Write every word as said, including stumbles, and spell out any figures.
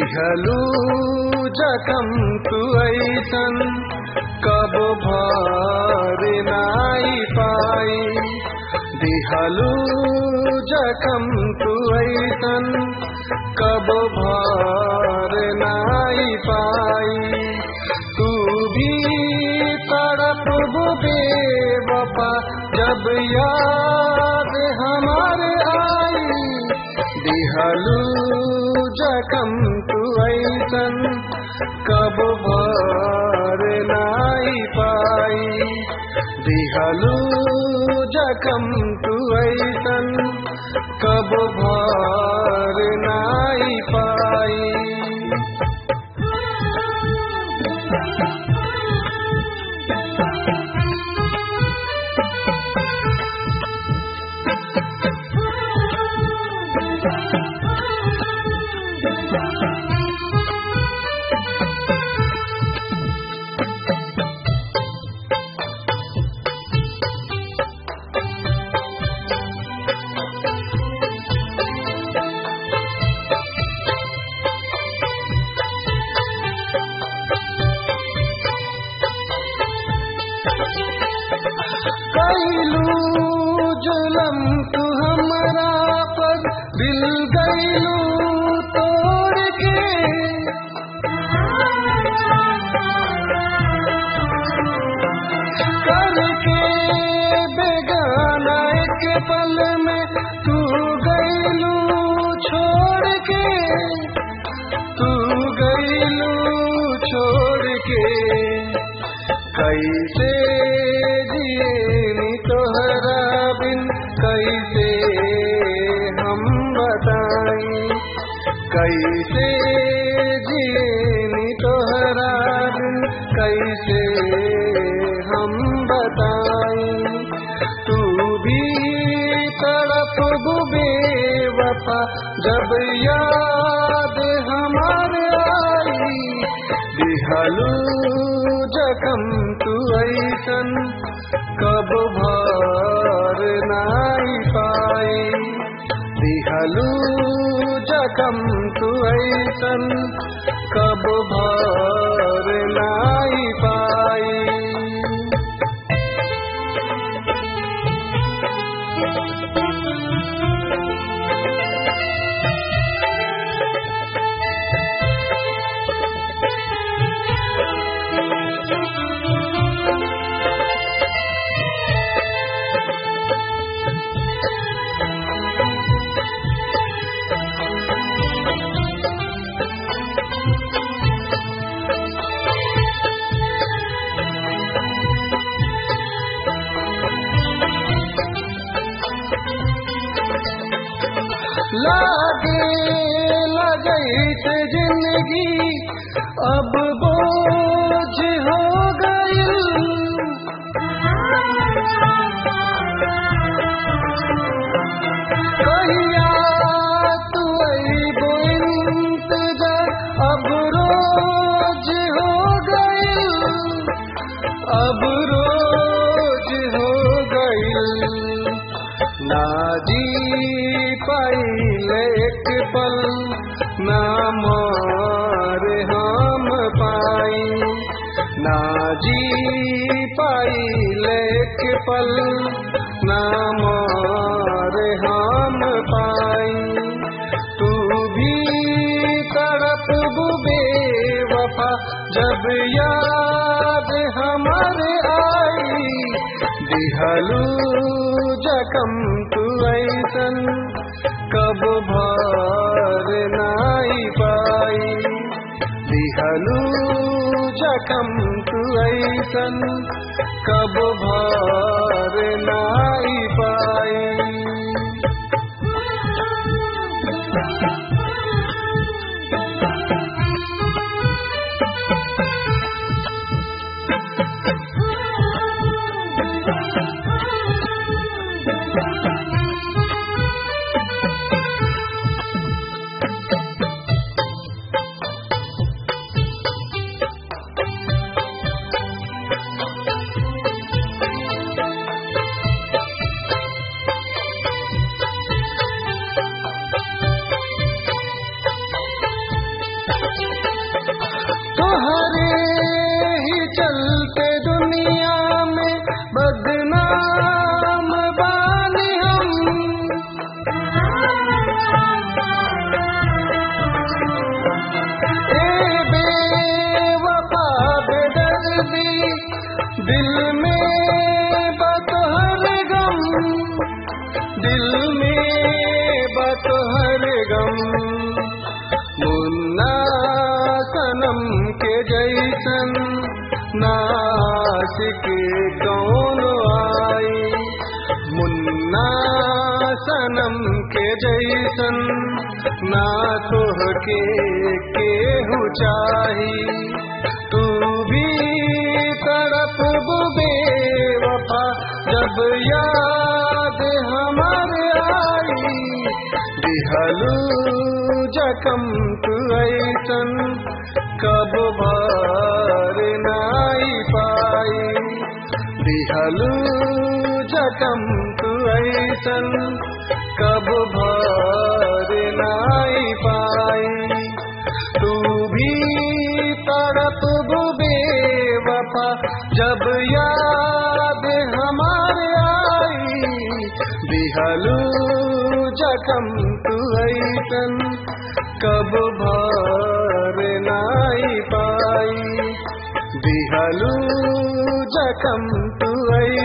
दिहलू जखम तू ऐसन कब भर नाई पाई। दिहलू जखम तू ऐसन कब भर नाई पाई। तू भी तड़प बेवफा जब याद हमारे आई। दिहलू जखम तू ऐसन कब भर नाई पाई। दिहलू जखम तू ऐसन कब भर नाई पाई। कैलू जुलम तू हमरा पर दिल गैलू तोड़ के। करके बेगाना एक पल में तू गैलू छोड़ के। तू गैलू छोड़ के कैसे तोहरा बिन कैसे हम बताई। कैसे जीनी तोहरा बिन कैसे हम बताई। तू भी तड़प बेवफा जब याद हमारे आई। दिहलू जखम तू ऐसन कब भर नाई पाई। दिहलू जखम तू ऐसन कब भर नाई पाई। लागे लगैत जिंदगी अब बोझ हो गई। कहिया तू अइबो इंतजार अब रोज हो गई। अब रोज हो गई। ना जी पाइल एक पल ना मार हम पाई। ना जी पाइल एक पल ना मार हम पाई। तू भी तड़प बेवफा जब याद हमारे आई। दिहलू जखम तू ऐसन कब भर नाई पाई। दिहलू जखम तू ऐसन कब भर नाई पाई। जखम के जैसन ना तोहके केहू चाही। तू भी तड़प बेवफा जब याद हमार आई। दिहलू जखम तू ऐसन कब भर नाई पाई। दिहलू जखम तू ऐसन कब भर नाई पाई। तू भी तड़प बेवफा जब याद हमार आई। दिहलू जखम तू ऐसन कब भर नाई पाई। दिहलू जखम तू